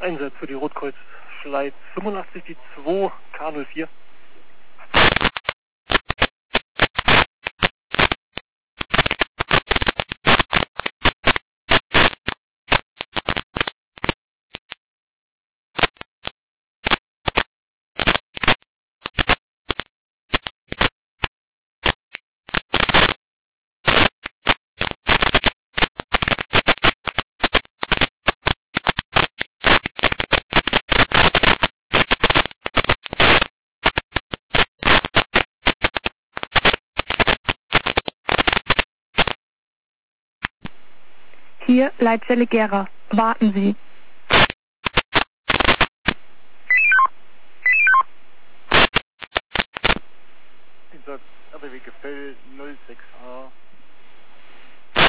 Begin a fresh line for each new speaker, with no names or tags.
Einsatz für die Rotkreuz Schleiz 85, die 2 K04.
Hier Leitzelle Gera. Warten Sie.